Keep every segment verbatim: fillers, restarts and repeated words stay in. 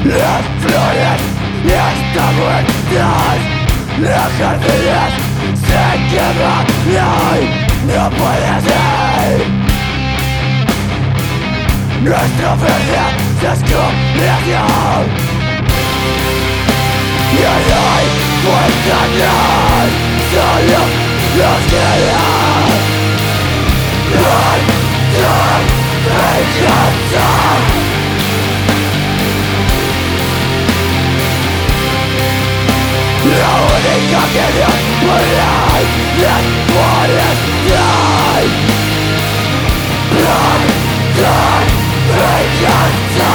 Las flores están muertas, los jardines se queman y hoy no puede ser. Nuestra verde se escondió y no hay vuelta atrás, solo los quedan. Run, run, venganza. La única que nos podrá después die. Run, run, venganza.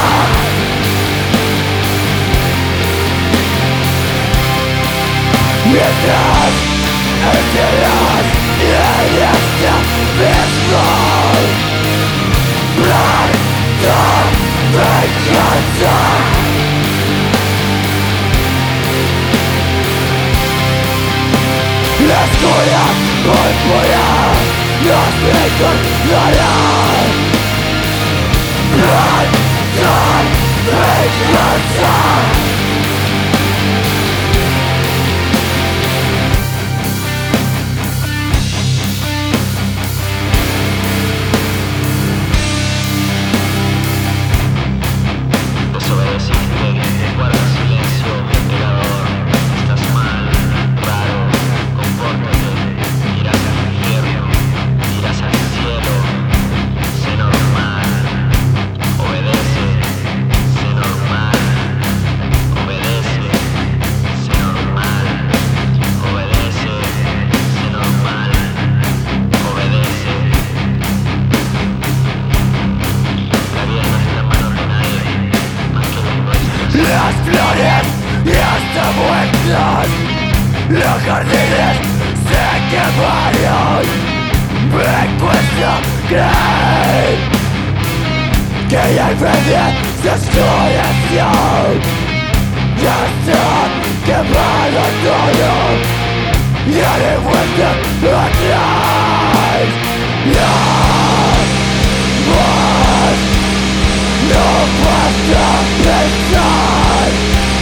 Mientras enteras en esta misma Run, run, venganza. La escuela corporal nos recordará. Run, run, venganza. Desobedeciste, guarda silencio, pecador. Estás mal, raro, compórtate. Irás al infierno, irás al cielo. Sé normal, obedece, sé normal. Obedece, sé normal. Obedece, sé normal. Obedece. La vida no está en manos de nadie. Las flores ya están muertas, los jardines se quemaron. Me cuesta creer que ya enfrente se oscureció. Ya está quemado todo, ya de vuelta atrás. Ya más no basta pensar.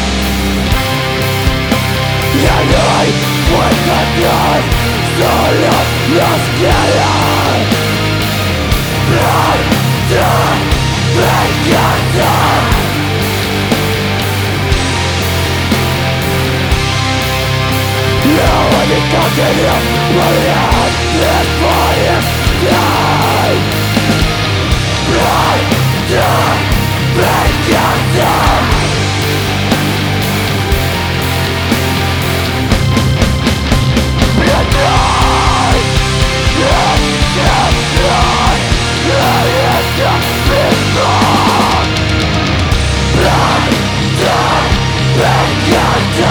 Ya no hay vuelta atrás, solo nos quedan. Run, run, venganza. La única que nos podrá después die. Run, run, venganza. Venganza.